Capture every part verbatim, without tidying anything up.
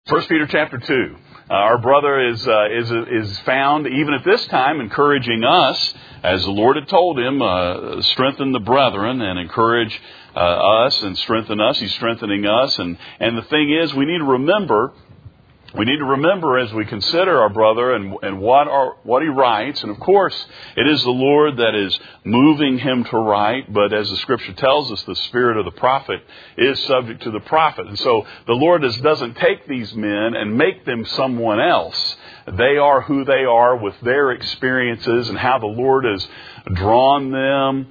First Peter chapter two. Uh, our brother is uh, is is found even at this time encouraging us, as the Lord had told him, uh, strengthen the brethren and encourage uh, us and strengthen us. He's strengthening us, and and the thing is, we need to remember. We need to remember as we consider our brother and, and what our, what he writes. And of course, it is the Lord that is moving him to write. But as the Scripture tells us, the spirit of the prophet is subject to the prophet. And so the Lord is, doesn't take these men and make them someone else. They are who they are with their experiences and how the Lord has drawn them,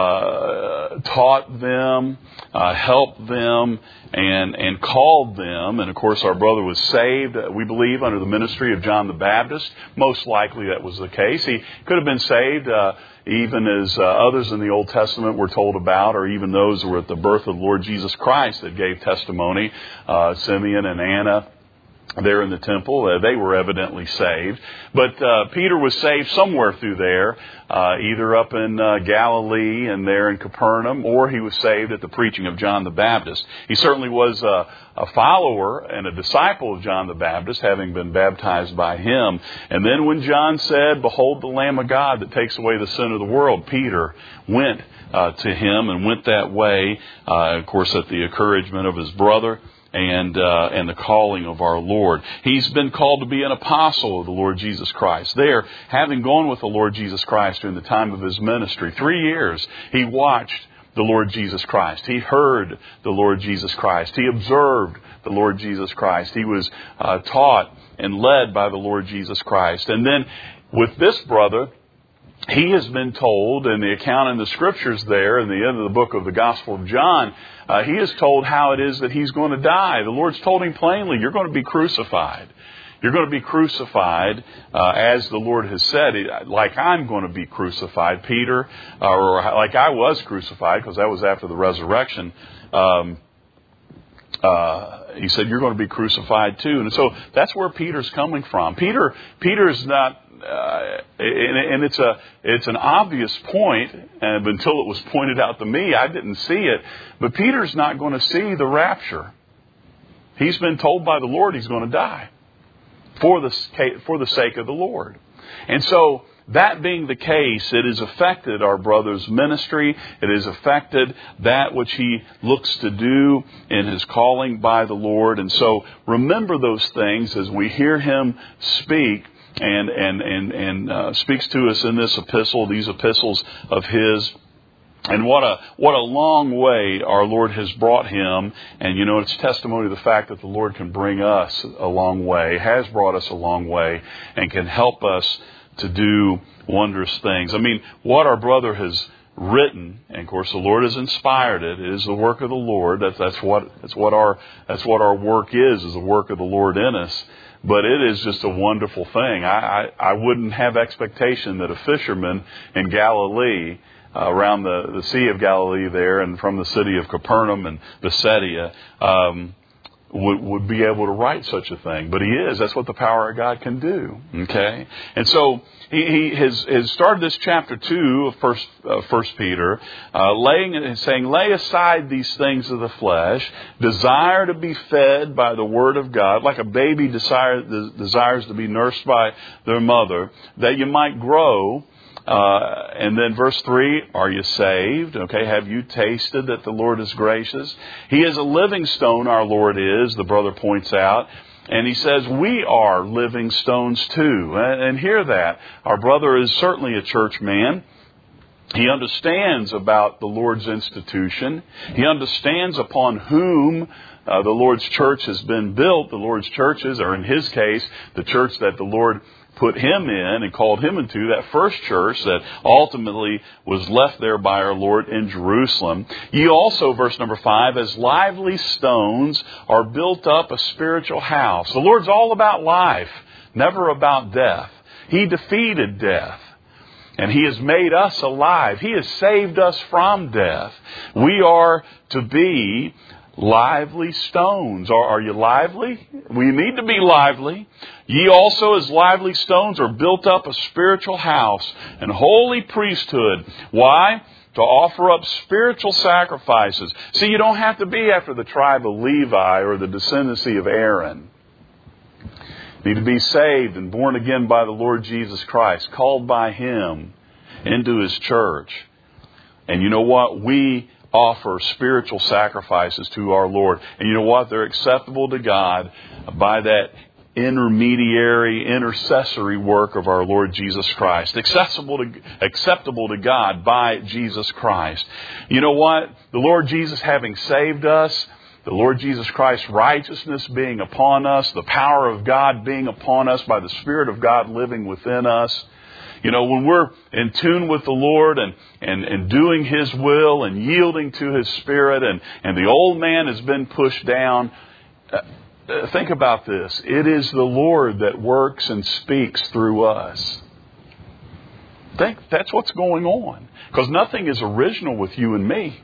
uh, taught them, uh, helped them, and and called them. And of course, our brother was saved, uh, we believe, under the ministry of John the Baptist. Most likely that was the case. He could have been saved uh, even as uh, others in the Old Testament were told about, or even those who were at the birth of the Lord Jesus Christ that gave testimony, uh, Simeon and Anna. There in the temple, uh, they were evidently saved. But uh, Peter was saved somewhere through there, uh, either up in uh, Galilee and there in Capernaum, or he was saved at the preaching of John the Baptist. He certainly was a, a follower and a disciple of John the Baptist, having been baptized by him. And then when John said, "Behold the Lamb of God that takes away the sin of the world," Peter went uh, to him and went that way, uh, of course, at the encouragement of his brother. And uh, and the calling of our Lord. He's been called to be an apostle of the Lord Jesus Christ. There, having gone with the Lord Jesus Christ during the time of his ministry, three years, he watched the Lord Jesus Christ. He heard the Lord Jesus Christ. He observed the Lord Jesus Christ. He was uh, taught and led by the Lord Jesus Christ. And then with this brother, he has been told, in the account in the Scriptures there, in the end of the book of the Gospel of John, uh, he is told how it is that he's going to die. The Lord's told him plainly, you're going to be crucified. You're going to be crucified, uh, as the Lord has said, like I'm going to be crucified, Peter, uh, or like I was crucified, because that was after the resurrection. Um, uh, he said, you're going to be crucified too. And so that's where Peter's coming from. Peter, Peter's not, Uh, and, and it's a it's an obvious point, and until it was pointed out to me, I didn't see it. But Peter's not going to see the rapture. He's been told by the Lord he's going to die for the for the sake of the Lord. And so, that being the case, it has affected our brother's ministry. It has affected that which he looks to do in his calling by the Lord. And so, remember those things as we hear him speak. And and and and uh, speaks to us in this epistle, these epistles of his, and what a what a long way our Lord has brought him. And you know, it's testimony of the fact that the Lord can bring us a long way, has brought us a long way, and can help us to do wondrous things. I mean, what our brother has written, and of course the Lord has inspired it. It is the work of the Lord. That's that's what that's what our that's what our work is, is the work of the Lord in us. But it is just a wonderful thing. I, I, I wouldn't have expectation that a fisherman in Galilee, uh, around the, the Sea of Galilee there, and from the city of Capernaum and Bethsaida, um, would, would be able to write such a thing. But he is. That's what the power of God can do. Okay? And so he, he has, has started this chapter two of First, uh, First Peter, uh, laying and saying, lay aside these things of the flesh, desire to be fed by the Word of God, like a baby desire, desires to be nursed by their mother, that you might grow. Uh, and then verse three, are you saved? Okay, have you tasted that the Lord is gracious? He is a living stone, our Lord is, the brother points out. And he says, we are living stones too. And, and hear that. Our brother is certainly a church man. He understands about the Lord's institution. He understands upon whom uh, the Lord's church has been built. The Lord's churches, or in his case, the church that the Lord put him in and called him into, that first church that ultimately was left there by our Lord in Jerusalem. Ye also, verse number five, as lively stones are built up a spiritual house. The Lord's all about life, never about death. He defeated death. And He has made us alive. He has saved us from death. We are to be lively stones. Are, are you lively? We need to be lively. Ye also as lively stones are built up a spiritual house and holy priesthood. Why? To offer up spiritual sacrifices. See, you don't have to be after the tribe of Levi or the descendancy of Aaron. need to be saved and born again by the Lord Jesus Christ, called by Him into His church. And you know what? We offer spiritual sacrifices to our Lord. And you know what? They're acceptable to God by that intermediary, intercessory work of our Lord Jesus Christ. Accessible to, acceptable to God by Jesus Christ. You know what? The Lord Jesus having saved us, the Lord Jesus Christ's righteousness being upon us, the power of God being upon us by the Spirit of God living within us. You know, when we're in tune with the Lord and, and, and doing His will and yielding to His Spirit and, and the old man has been pushed down, uh, think about this. It is the Lord that works and speaks through us. Think that's what's going on. Because nothing is original with you and me.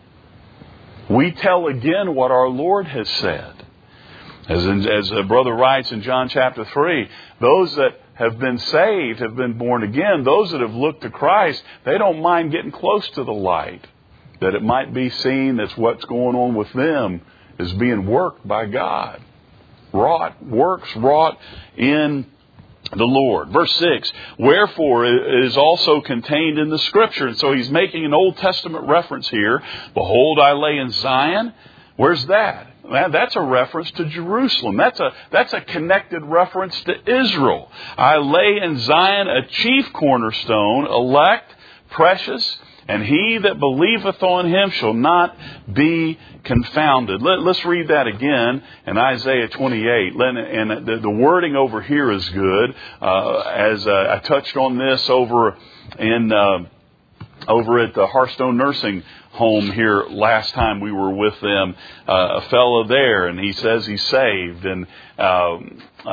We tell again what our Lord has said. As, in, as a brother writes in John chapter three, those that have been saved, have been born again, those that have looked to Christ, they don't mind getting close to the light. That it might be seen that what's going on with them is being worked by God. Wrought, works wrought in the Lord. Verse six, wherefore it is also contained in the Scripture. And so he's making an Old Testament reference here. Behold, I lay in Zion. Where's that? That's a reference to Jerusalem. That's a, that's a connected reference to Israel. I lay in Zion a chief cornerstone, elect, precious, and he that believeth on Him shall not be confounded. Let, let's read that again in Isaiah twenty-eight. And the, the wording over here is good. Uh, as uh, I touched on this over in uh, over at the Hearthstone Nursing Home here last time we were with them, uh, a fellow there, and he says he's saved, and um, uh,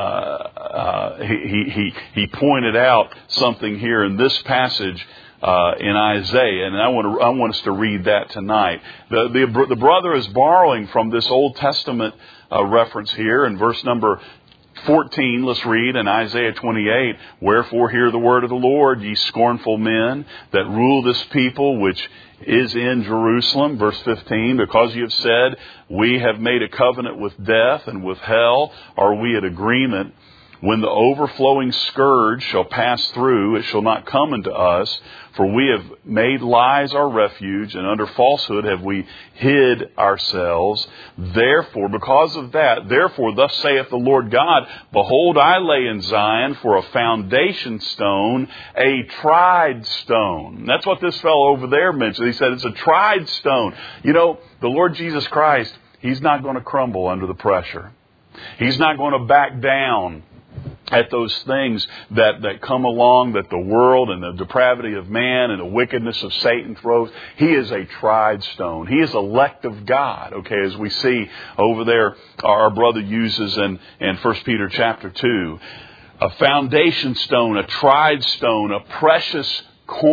uh, he he he pointed out something here in this passage. Uh, in Isaiah, and I want to I want us to read that tonight. The the, the brother is borrowing from this Old Testament uh, reference here in verse number fourteen. Let's read in Isaiah twenty-eight. Wherefore hear the word of the Lord, ye scornful men that rule this people which is in Jerusalem. Verse fifteen. Because you have said, we have made a covenant with death, and with hell are we at agreement. When the overflowing scourge shall pass through, it shall not come unto us. For we have made lies our refuge, and under falsehood have we hid ourselves. Therefore, because of that, therefore, thus saith the Lord God, behold, I lay in Zion for a foundation stone, a tried stone. That's what this fellow over there mentioned. He said it's a tried stone. You know, the Lord Jesus Christ, He's not going to crumble under the pressure. He's not going to back down at those things that, that come along, that the world and the depravity of man and the wickedness of Satan throws. He is a tried stone. He is elect of God. Okay, as we see over there, our brother uses in, in First Peter chapter two. A foundation stone, a tried stone, a precious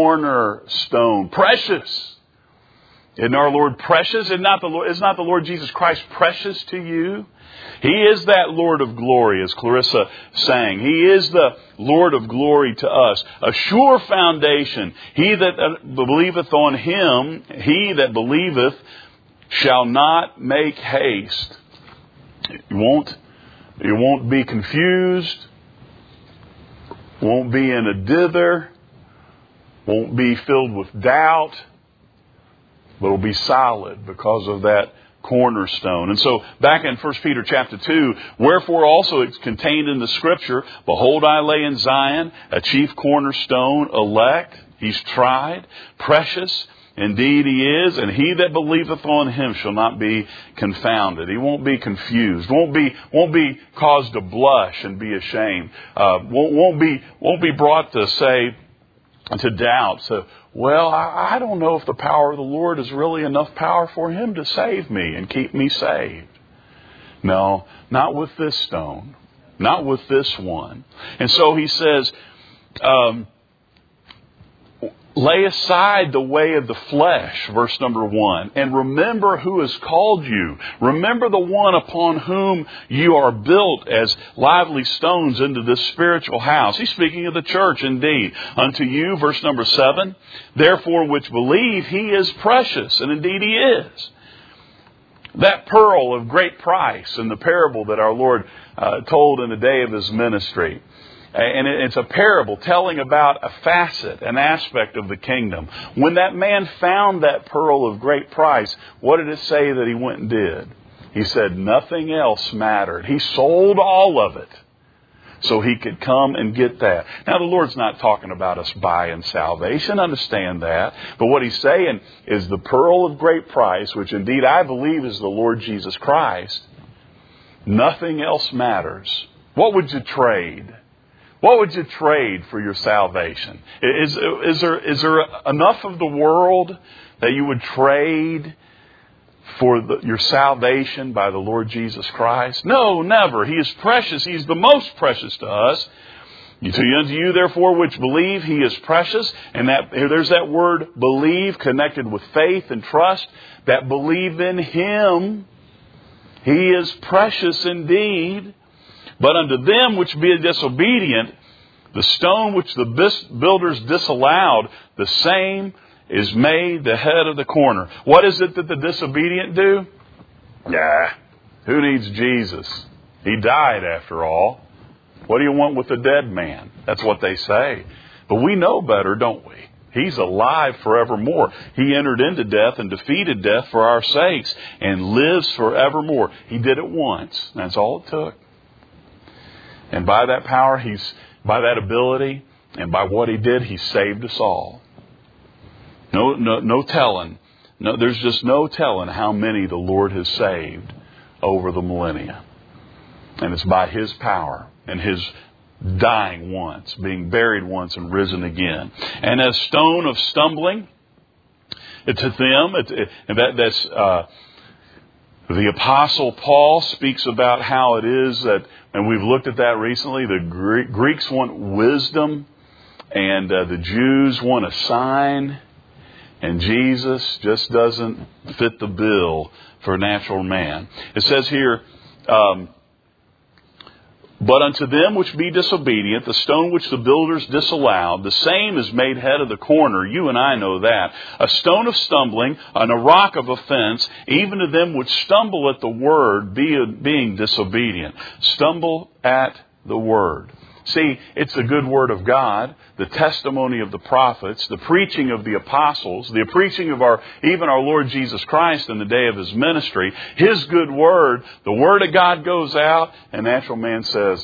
cornerstone. Precious! Isn't our Lord precious? Is not the Lord, is not the Lord Jesus Christ precious to you? He is that Lord of glory, as Clarissa sang. He is the Lord of glory to us. A sure foundation. He that believeth on Him, he that believeth, shall not make haste. You won't, you won't be confused. Won't be in a dither. Won't be filled with doubt. But will be solid because of that cornerstone. And so back in First Peter chapter two, wherefore also it's contained in the Scripture, behold, I lay in Zion a chief cornerstone, elect. He's tried, precious. Indeed he is, and he that believeth on Him shall not be confounded. He won't be confused. Won't be won't be caused to blush and be ashamed. Uh, won't, won't be won't be brought to say to doubt. So, well, I, I don't know if the power of the Lord is really enough power for Him to save me and keep me saved. No, not with this stone. Not with this one. And so he says, um, lay aside the way of the flesh, verse number one, and remember who has called you. Remember the one upon whom you are built as lively stones into this spiritual house. He's speaking of the church indeed. Unto you, verse number seven, therefore which believe, He is precious, and indeed He is. That pearl of great price in the parable that our Lord uh, told in the day of his ministry. And it's a parable telling about a facet, an aspect of the kingdom. When that man found that pearl of great price, what did it say that he went and did? He said nothing else mattered. He sold all of it so he could come and get that. Now, the Lord's not talking about us buying salvation. Understand that. But what he's saying is the pearl of great price, which indeed I believe is the Lord Jesus Christ. Nothing else matters. What would you trade? What would you trade for your salvation? Is, is there, is there enough of the world that you would trade for the, your salvation by the Lord Jesus Christ? No, never. He is precious. He is the most precious to us. To unto you, therefore, which believe, He is precious. And that there's that word believe connected with faith and trust. That believe in Him. He is precious indeed. But unto them which be disobedient, the stone which the builders disallowed, the same is made the head of the corner. What is it that the disobedient do? Yeah, who needs Jesus? He died after all. What do you want with a dead man? That's what they say. But we know better, don't we? He's alive forevermore. He entered into death and defeated death for our sakes and lives forevermore. He did it once. That's all it took. And by that power, he's by that ability, and by what He did, He saved us all. No, no, no telling. No, there's just no telling how many the Lord has saved over the millennia. And it's by His power and His dying once, being buried once, and risen again. And a stone of stumbling, to them, it, it, and that, that's uh, the Apostle Paul speaks about how it is that, and we've looked at that recently, the Greeks want wisdom, and uh, the Jews want a sign, and Jesus just doesn't fit the bill for a natural man. It says here, um, but unto them which be disobedient, the stone which the builders disallowed, the same is made head of the corner. You and I know that. A stone of stumbling and a rock of offense, even to them which stumble at the word, being disobedient. Stumble at the word. See, it's the good word of God, the testimony of the prophets, the preaching of the apostles, the preaching of our even our Lord Jesus Christ in the day of His ministry. His good word, the word of God goes out, and natural man says,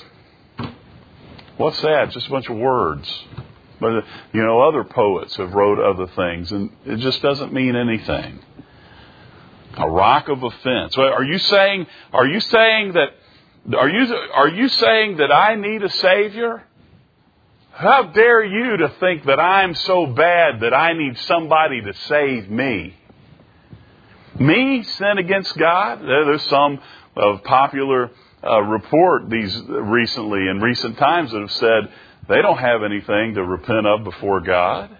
what's that? Just a bunch of words. But, you know, other poets have wrote other things, and it just doesn't mean anything. A rock of offense. Are you saying, are you saying that Are you, are you saying that I need a Savior? How dare you to think that I'm so bad that I need somebody to save me? Me sin against God? There's some of popular uh, report these recently in recent times that have said they don't have anything to repent of before God.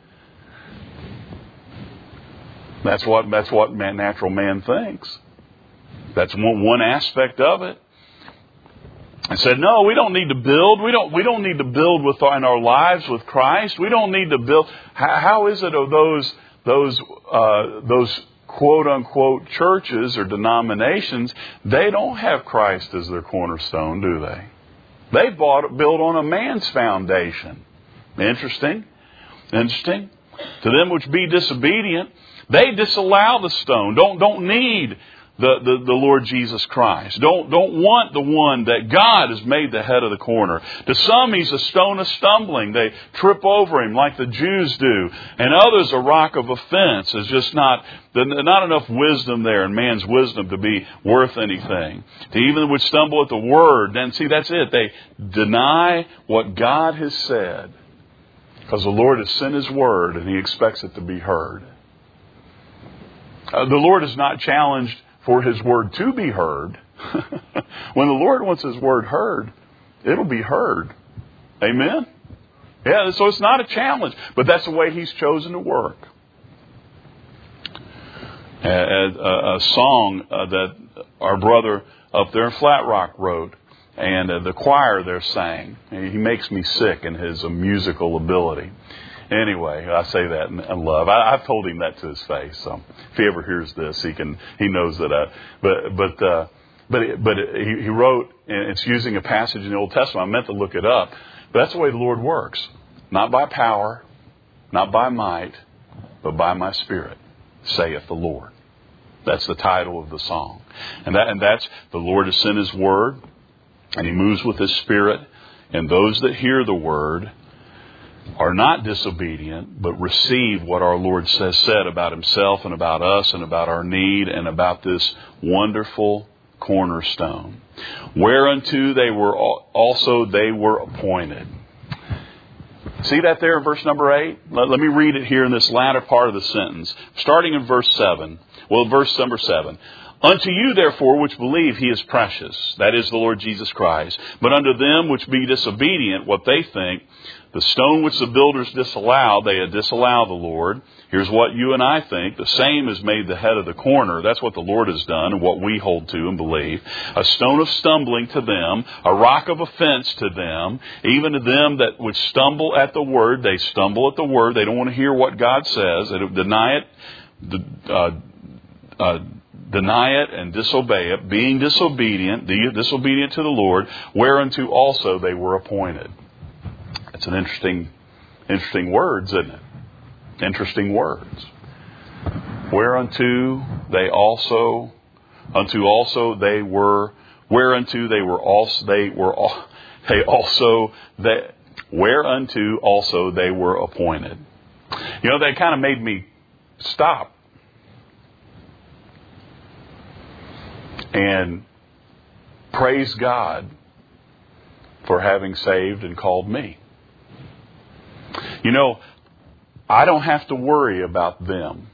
That's what that's what man, natural man thinks. That's one, one aspect of it. I said, no, we don't need to build. We don't. We don't need to build with in our lives with Christ. We don't need to build. How, how is it of those those uh, those quote unquote churches or denominations? They don't have Christ as their cornerstone, do they? They bought built on a man's foundation. Interesting, interesting. To them which be disobedient, they disallow the stone. Don't don't need. The, the, the Lord Jesus Christ. Don't, don't want the one that God has made the head of the corner. To some, He's a stone of stumbling. They trip over Him like the Jews do. And others, a rock of offense. There's just not, not enough wisdom there in man's wisdom to be worth anything. To even which stumble at the word. Then see, that's it. They deny what God has said. Because the Lord has sent His word and He expects it to be heard. Uh, the Lord is not challenged for His word to be heard. When the Lord wants His word heard, it'll be heard. Amen? Yeah, so it's not a challenge, but that's the way He's chosen to work. A, a, a song uh, that our brother up there in Flat Rock wrote, and uh, the choir there sang. He makes me sick in his uh, musical ability. Anyway, I say that in, in love. I, I've told him that to his face. So if he ever hears this, he can he knows that. I, but but uh, But it, but it, he, he wrote, and it's using a passage in the Old Testament. I meant to look it up. But that's the way the Lord works. Not by power, not by might, but by my Spirit, saith the Lord. That's the title of the song. And that and that's the Lord has sent His Word, and He moves with His Spirit. And those that hear the Word are not disobedient, but receive what our Lord says said about Himself and about us and about our need and about this wonderful cornerstone. Whereunto they were also they were appointed. See that there in verse number eight? Let, let me read it here in this latter part of the sentence. Starting in verse seven. Well, verse number seven. Unto you, therefore, which believe, He is precious. That is the Lord Jesus Christ. But unto them which be disobedient, what they think, the stone which the builders disallowed, they had disallowed the Lord. Here's what you and I think. The same is made the head of the corner. That's what the Lord has done and what we hold to and believe. A stone of stumbling to them, a rock of offense to them, even to them that would stumble at the word. They stumble at the word. They don't want to hear what God says. They deny it, uh, uh, deny it and disobey it, being disobedient, disobedient to the Lord, whereunto also they were appointed. It's an interesting, interesting words, isn't it? Interesting words. Whereunto they also, unto also they were, whereunto they were also, they were, they also, they, whereunto also they were appointed. You know, that kind of made me stop and praise God for having saved and called me. You know, I don't have to worry about them.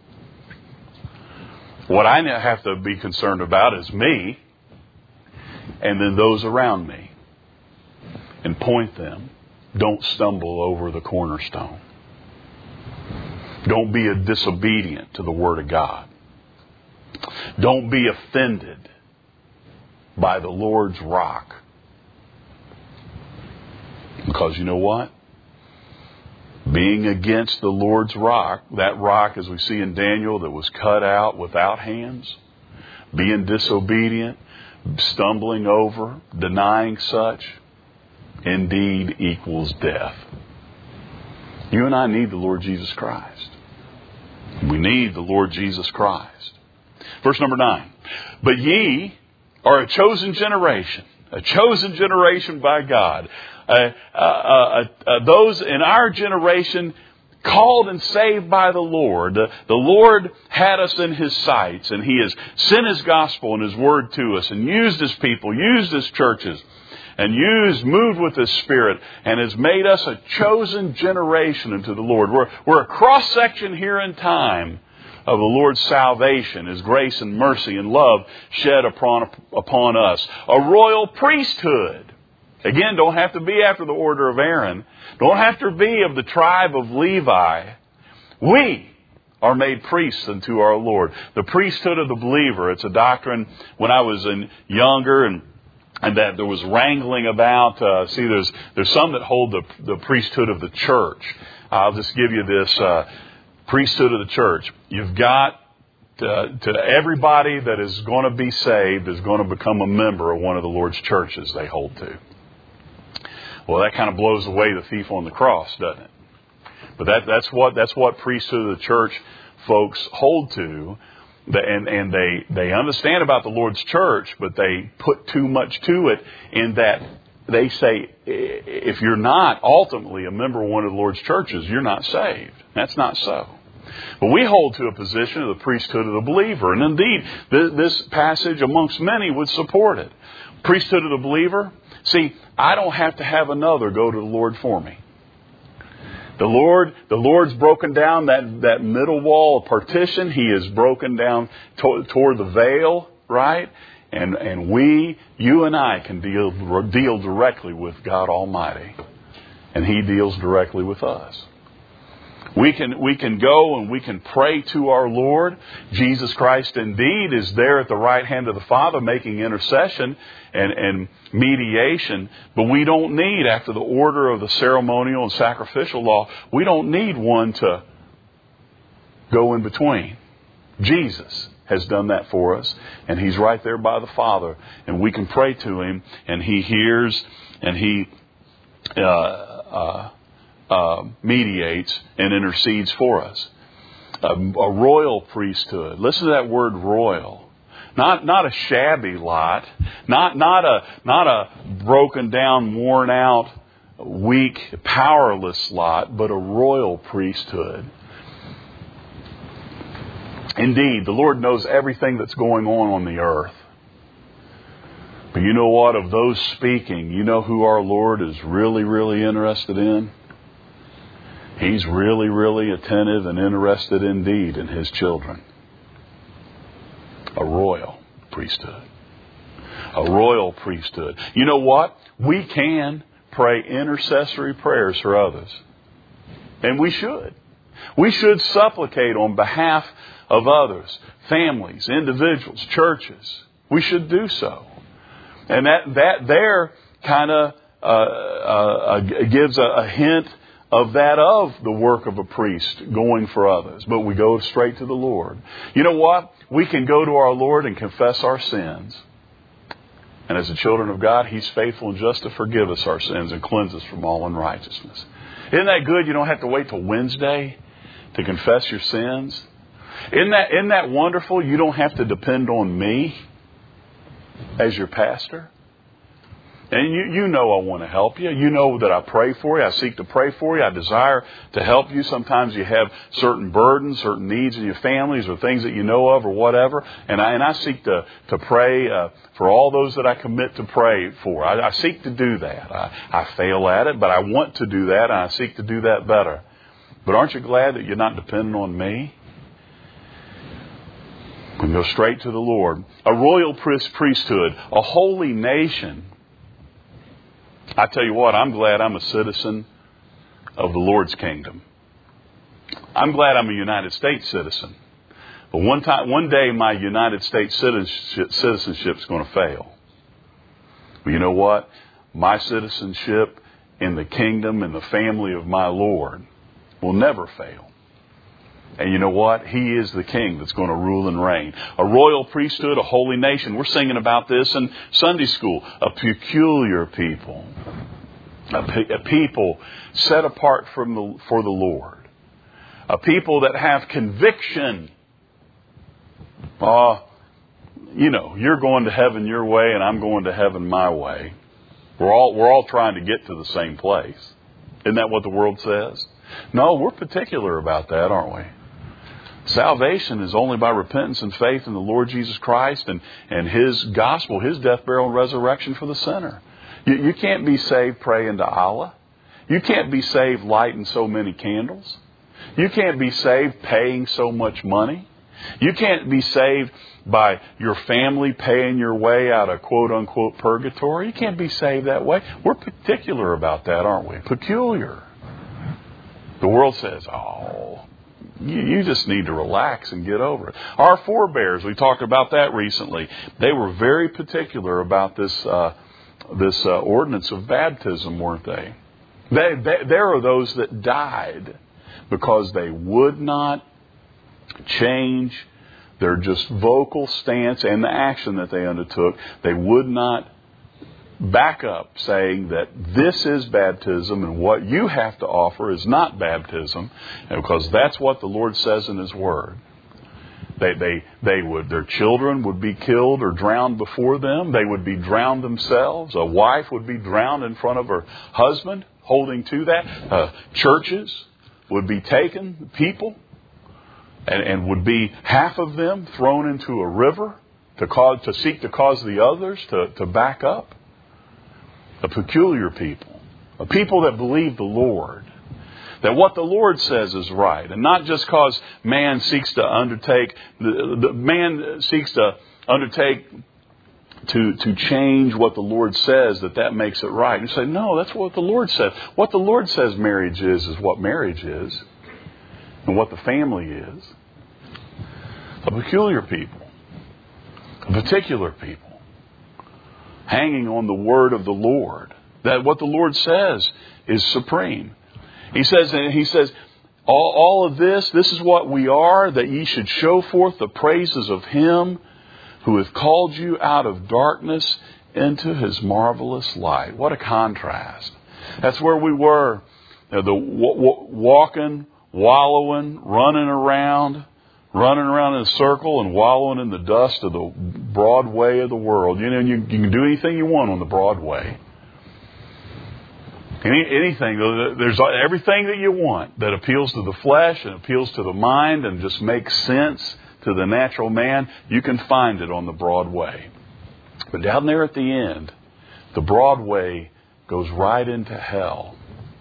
What I have to be concerned about is me and then those around me. And point them. Don't stumble over the cornerstone. Don't be a disobedient to the Word of God. Don't be offended by the Lord's rock. Because you know what? Being against the Lord's rock, that rock, as we see in Daniel, that was cut out without hands, being disobedient, stumbling over, denying such, indeed equals death. You and I need the Lord Jesus Christ. We need the Lord Jesus Christ. Verse number nine. But ye are a chosen generation, a chosen generation by God. Uh, uh, uh, uh, those in our generation called and saved by the Lord. The, the Lord had us in His sights, and He has sent His gospel and His word to us and used His people, used His churches, and used, moved with His Spirit, and has made us a chosen generation unto the Lord. We're, we're a cross-section here in time of the Lord's salvation, His grace and mercy and love shed upon, upon us. A royal priesthood. Again, don't have to be after the order of Aaron. Don't have to be of the tribe of Levi. We are made priests unto our Lord. The priesthood of the believer. It's a doctrine when I was in younger and and that there was wrangling about. Uh, see, there's there's some that hold the, the priesthood of the church. I'll just give you this uh, priesthood of the church. You've got to, to everybody that is going to be saved is going to become a member of one of the Lord's churches they hold to. Well, that kind of blows away the thief on the cross, doesn't it? But that, that's what that's what priesthood of the church folks hold to, and and they they understand about the Lord's church, but they put too much to it in that they say if you're not ultimately a member of one of the Lord's churches, you're not saved. That's not so. But we hold to a position of the priesthood of the believer, and indeed this passage amongst many would support it. Priesthood of the believer. See, I don't have to have another go to the Lord for me. The Lord, the Lord's broken down that, that middle wall of partition. He has broken down to, toward the veil, right? And and we, you and I, can deal deal directly with God Almighty, and He deals directly with us. We can we can go and we can pray to our Lord. Jesus Christ indeed is there at the right hand of the Father making intercession and, and mediation. But we don't need, after the order of the ceremonial and sacrificial law, we don't need one to go in between. Jesus has done that for us. And He's right there by the Father. And we can pray to Him, and He hears, and He uh, uh, uh, mediates and intercedes for us. A, a royal priesthood. Listen to that word royal. Not not a shabby lot. Not not a not a broken down, worn out, weak, powerless lot, but a royal priesthood. Indeed, the Lord knows everything that's going on on the earth. But you know what? Of those speaking, you know who our Lord is really, really interested in? He's really, really attentive and interested indeed in His children. A royal priesthood. A royal priesthood. You know what? We can pray intercessory prayers for others. And we should. We should supplicate on behalf of others, families, individuals, churches. We should do so. And that, that there kind of uh, uh, gives a, a hint of that of the work of a priest going for others. But we go straight to the Lord. You know what? We can go to our Lord and confess our sins. And as the children of God, He's faithful and just to forgive us our sins and cleanse us from all unrighteousness. Isn't that good? You don't have to wait till Wednesday to confess your sins. Isn't that, isn't that wonderful? You don't have to depend on me as your pastor. And you, you know I want to help you. You know that I pray for you. I seek to pray for you. I desire to help you. Sometimes you have certain burdens, certain needs in your families or things that you know of or whatever. And I, and I seek to, to pray uh, for all those that I commit to pray for. I, I seek to do that. I, I fail at it, but I want to do that, and I seek to do that better. But aren't you glad that you're not dependent on me? We can go straight to the Lord. A royal priesthood, a holy nation. I tell you what, I'm glad I'm a citizen of the Lord's kingdom. I'm glad I'm a United States citizen. But one time, one day my United States citizenship, citizenship is going to fail. But you know what? My citizenship in the kingdom and the family of my Lord will never fail. And you know what? He is the king that's going to rule and reign. A royal priesthood, a holy nation. We're singing about this in Sunday school. A peculiar people. A, pe- a people set apart from the, for the Lord. A people that have conviction. Uh, you know, you're going to heaven your way and I'm going to heaven my way. We're all, we're all trying to get to the same place. Isn't that what the world says? No, we're particular about that, aren't we? Salvation is only by repentance and faith in the Lord Jesus Christ and, and His gospel, His death, burial, and resurrection for the sinner. You, you can't be saved praying to Allah. You can't be saved lighting so many candles. You can't be saved paying so much money. You can't be saved by your family paying your way out of quote-unquote purgatory. You can't be saved that way. We're particular about that, aren't we? Peculiar. The world says, oh, you, you just need to relax and get over it. Our forebears, we talked about that recently. They were very particular about this uh, this uh, ordinance of baptism, weren't they? They, they? There are those that died because they would not change their just vocal stance and the action that they undertook. They would not back up saying that this is baptism and what you have to offer is not baptism, and because that's what the Lord says in His Word. They, they, they would, their children would be killed or drowned before them. They would be drowned themselves. A wife would be drowned in front of her husband, holding to that. Uh, churches would be taken, people, and, and would be half of them thrown into a river to cause, to seek to cause the others to, to back up. A peculiar people, a people that believe the Lord, that what the Lord says is right, and not just because man seeks to undertake, the, the man seeks to undertake to to change what the Lord says, that that makes it right. And you say, no, that's what the Lord says. What the Lord says marriage is, is what marriage is, and what the family is. A peculiar people, a particular people. Hanging on the word of the Lord. That what the Lord says is supreme. He says, he says, All, all of this, this is what we are, that ye should show forth the praises of Him who hath called you out of darkness into His marvelous light. What a contrast. That's where we were. You know, the w- w- walking, wallowing, running around, running around in a circle and wallowing in the dust of the broad way of the world. You know, you, you can do anything you want on the broad way. Any, anything, there's everything that you want that appeals to the flesh and appeals to the mind and just makes sense to the natural man. You can find it on the broad way. But down there at the end, the broad way goes right into hell.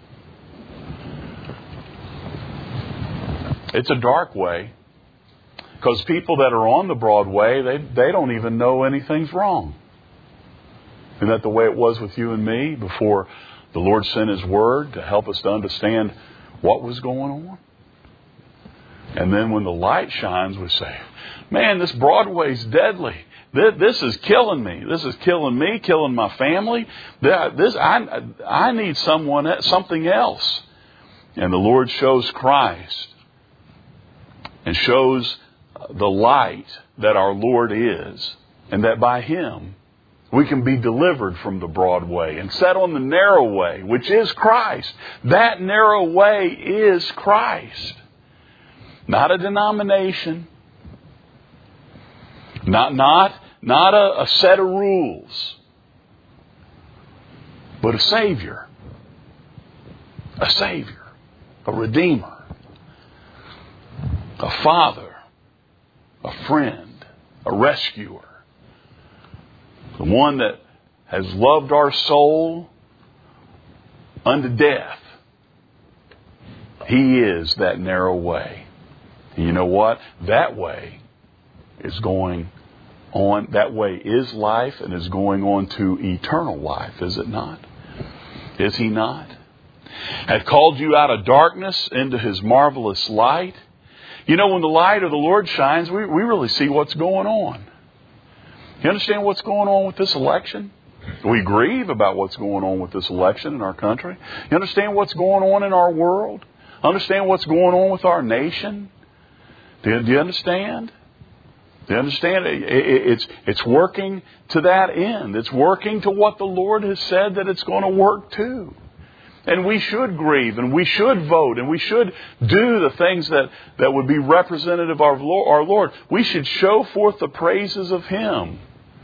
It's a dark way because people that are on the broad way, they, they don't even know anything's wrong. Isn't that the way it was with you and me before the Lord sent His Word to help us to understand what was going on? And then when the light shines, we say, man, this Broadway's deadly. This is killing me. This is killing me, killing my family. This, I, I need someone, something else. And the Lord shows Christ and shows the light that our Lord is, and that by Him we can be delivered from the broad way and set on the narrow way, which is Christ. That narrow way is Christ. Not a denomination. Not, not, not a, a set of rules. But a Savior. A Savior. A Redeemer. A Father. A friend. A rescuer. The one that has loved our soul unto death. He is that narrow way. And you know what? That way is going on. That way is life and is going on to eternal life, is it not? Is He not? Hath called you out of darkness into His marvelous light. You know, when the light of the Lord shines, we, we really see what's going on. You understand what's going on with this election? We grieve about what's going on with this election in our country. You understand what's going on in our world? Understand what's going on with our nation? Do you, do you understand? Do you understand? It, it, it's, it's working to that end. It's working to what the Lord has said that it's going to work to. And we should grieve, and we should vote, and we should do the things that, that would be representative of our Lord. We should show forth the praises of Him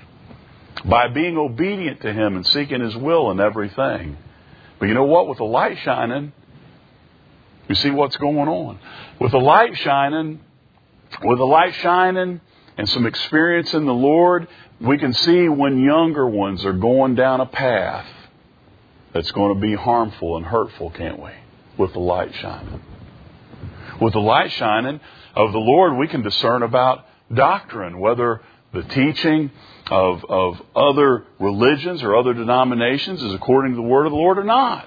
by being obedient to Him and seeking His will in everything. But you know what? With the light shining, you see what's going on. With the light shining, with the light shining and some experience in the Lord, we can see when younger ones are going down a path that's going to be harmful and hurtful, can't we? With the light shining. With the light shining of the Lord, we can discern about doctrine, whether the teaching of, of other religions or other denominations is according to the Word of the Lord or not.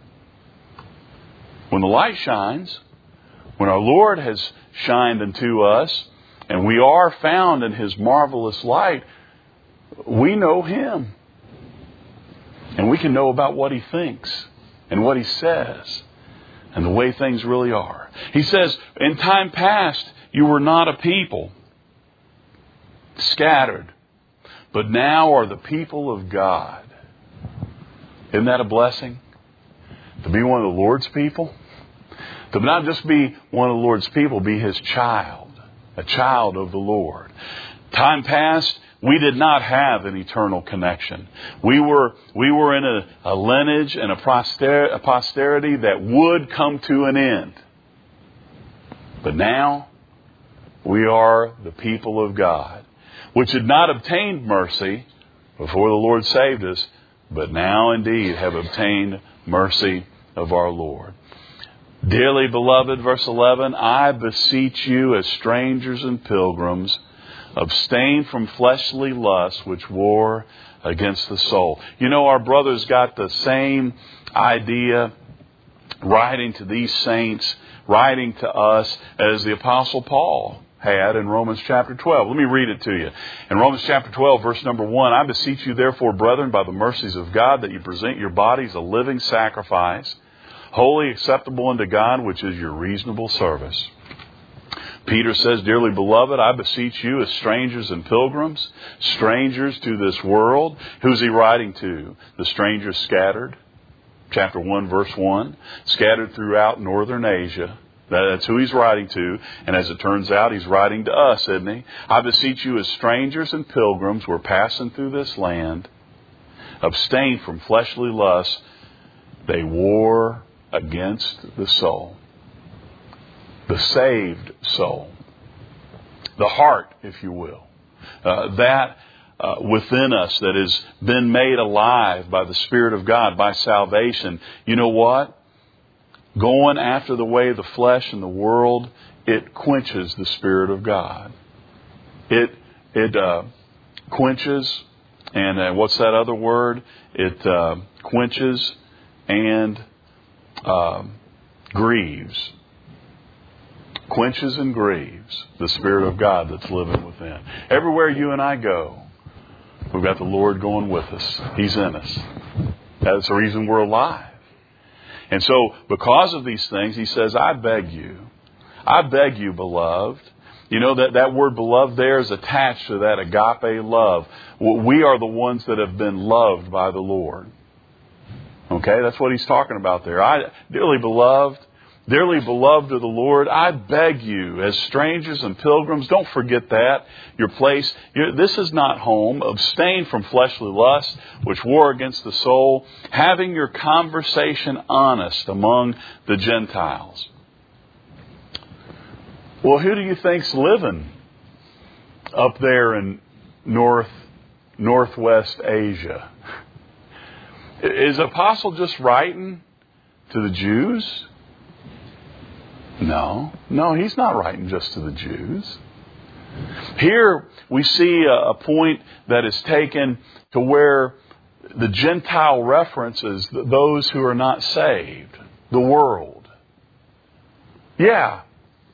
When the light shines, when our Lord has shined unto us, and we are found in His marvelous light, we know Him. And we can know about what He thinks and what He says and the way things really are. He says, in time past, you were not a people, scattered, but now are the people of God. Isn't that a blessing? To be one of the Lord's people? To not just be one of the Lord's people, be His child, a child of the Lord. Time past, we did not have an eternal connection. We were we were in a, a lineage and a, poster, a posterity that would come to an end. But now, we are the people of God, which had not obtained mercy before the Lord saved us, but now indeed have obtained mercy of our Lord. Dearly beloved, verse eleven, I beseech you as strangers and pilgrims, abstain from fleshly lusts which war against the soul. You know, our brother's got the same idea writing to these saints, writing to us as the Apostle Paul had in Romans chapter twelve. Let me read it to you. In Romans chapter twelve, verse number one, I beseech you therefore, brethren, by the mercies of God, that you present your bodies a living sacrifice, Holy, acceptable unto God, which is your reasonable service. Peter says, dearly beloved, I beseech you as strangers and pilgrims, strangers to this world. Who's he writing to? The strangers scattered. Chapter one, verse one. Scattered throughout northern Asia. That's who he's writing to. And as it turns out, he's writing to us, isn't he? I beseech you as strangers and pilgrims, we're passing through this land. Abstain from fleshly lusts. They war against the soul. The saved soul. The heart, if you will. Uh, that uh, within us that has been made alive by the Spirit of God, by salvation. You know what? Going after the way of the flesh and the world, it quenches the Spirit of God. It it uh, quenches, and uh, what's that other word? It uh, quenches and uh, grieves. Quenches and grieves the Spirit of God that's living within. Everywhere you and I go, we've got the Lord going with us. He's in us. That's the reason we're alive. And so, because of these things, he says, I beg you, I beg you, beloved. You know, that, that word beloved there is attached to that agape love. We are the ones that have been loved by the Lord. Okay, that's what he's talking about there. I, dearly beloved, dearly beloved of the Lord, I beg you, as strangers and pilgrims, don't forget that, your place. This is not home. Abstain from fleshly lust, which war against the soul, having your conversation honest among the Gentiles. Well, who do you think's living up there in North, Northwest Asia? Is the apostle just writing to the Jews? No, no, he's not writing just to the Jews. Here we see a point that is taken to where the Gentile references those who are not saved, the world. Yeah.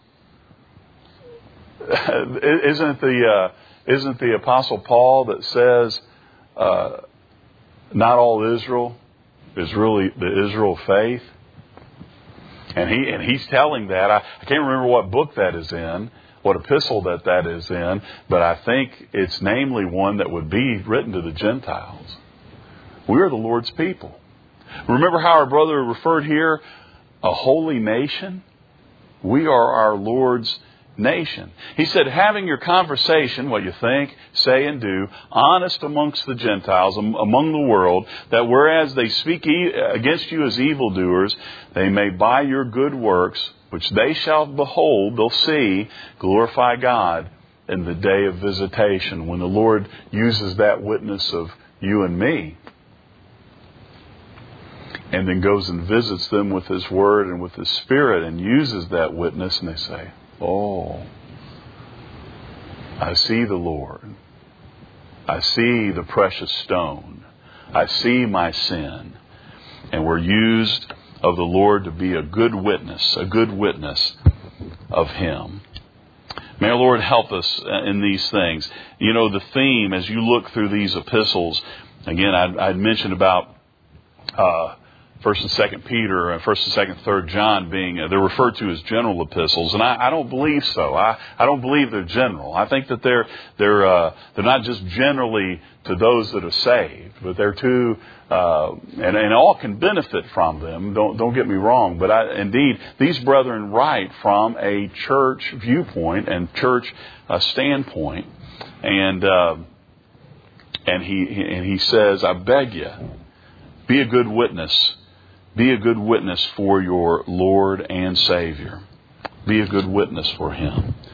Isn't the uh, isn't the Apostle Paul that says uh, not all Israel is really the Israel of faith? And he and he's telling that. I, I can't remember what book that is in, what epistle that that is in, but I think it's namely one that would be written to the Gentiles. We are the Lord's people. Remember how our brother referred here, a holy nation? We are our Lord's nation. He said, having your conversation, what you think, say, and do, honest amongst the Gentiles, among the world, that whereas they speak e- against you as evildoers, they may by your good works, which they shall behold, they'll see, glorify God in the day of visitation, when the Lord uses that witness of you and me, and then goes and visits them with His Word and with His Spirit, and uses that witness, and they say, oh, I see the Lord. I see the precious stone. I see my sin. And we're used of the Lord to be a good witness, a good witness of Him. May our Lord help us in these things. You know, the theme, as you look through these epistles, again, I'd, I'd mentioned about uh, First and Second Peter, and First and Second, Third John being, uh, they're referred to as general epistles, and I, I don't believe so. I, I don't believe they're general. I think that they're they're uh, they're not just generally to those that are saved, but they're to uh, and, and all can benefit from them. Don't don't get me wrong, but I, indeed these brethren write from a church viewpoint and church uh, standpoint, and uh, and he and he says, I beg you, be a good witness. Be a good witness for your Lord and Savior. Be a good witness for Him.